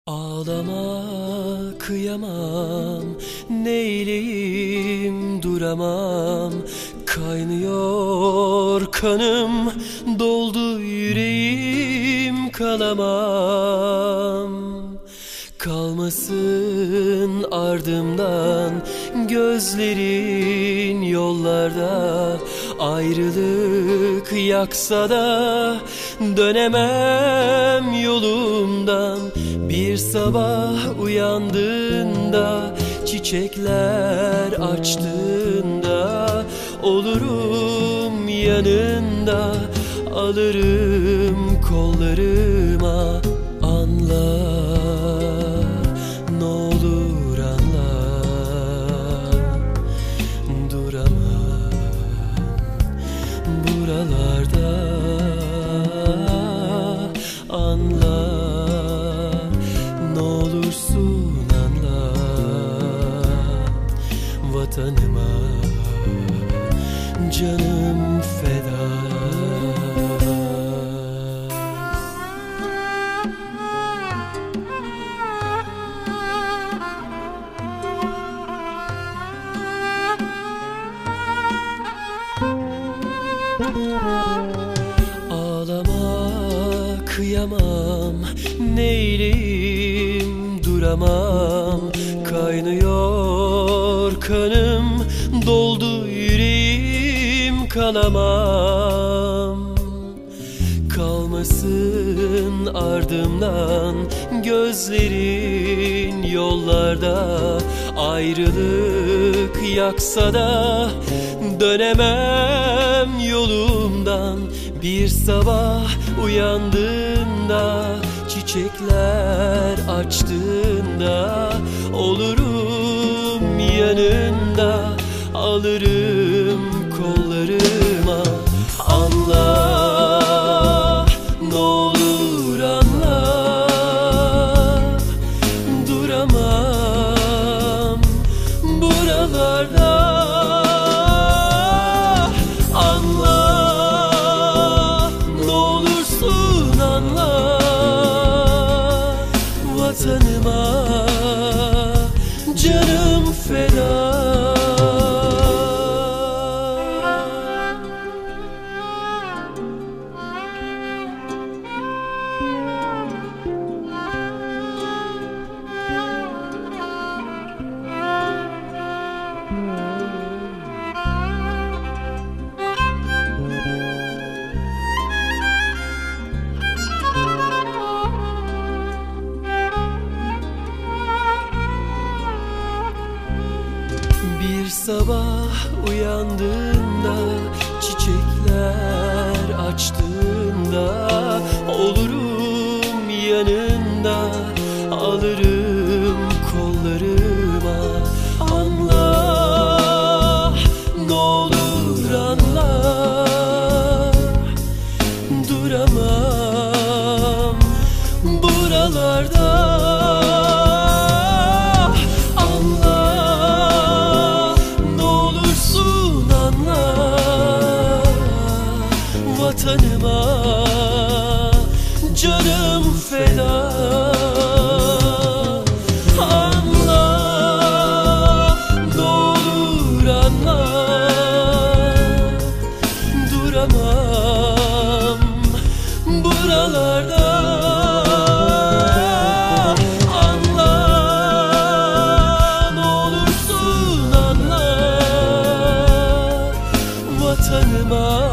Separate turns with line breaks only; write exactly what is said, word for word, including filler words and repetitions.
Ağlama kıyamam, neyleyim duramam. Kaynıyor kanım, doldu yüreğim, kalamam. Kalmasın ardımdan gözlerin yollarda. Ayrılık yaksa da dönemem yolumdan. Bir sabah uyandığında, çiçekler açtığında, olurum yanında, alırım kollarıma. Anla, ne olur anla, duramam buralarda. Anla, ne olursun anla, vatanıma canım feda. Ağlama kıyamam, neyleyim duramam. Kaynıyor kanım, doldu yüreğim, kalamam. Kalmasın ardımdan gözlerin yollarda. Ayrılık yaksa da dönemem yolumdan. Bir sabah uyandığında, çiçekler açtığında, olurum yanında, alırım kollarıma. Anla, ne olur anla, duramam buralarda. Anla, ne olursun anla, vatanıma canım feda. Bir sabah uyandığında, çiçekler açtığında, olurum yanında, alırım kollarıma. Anla, ne olur anla, duramam buralarda. Vatanıma canım feda. Anla, ne olur anla, duramam buralarda. Anla, ne olursun anla, vatanıma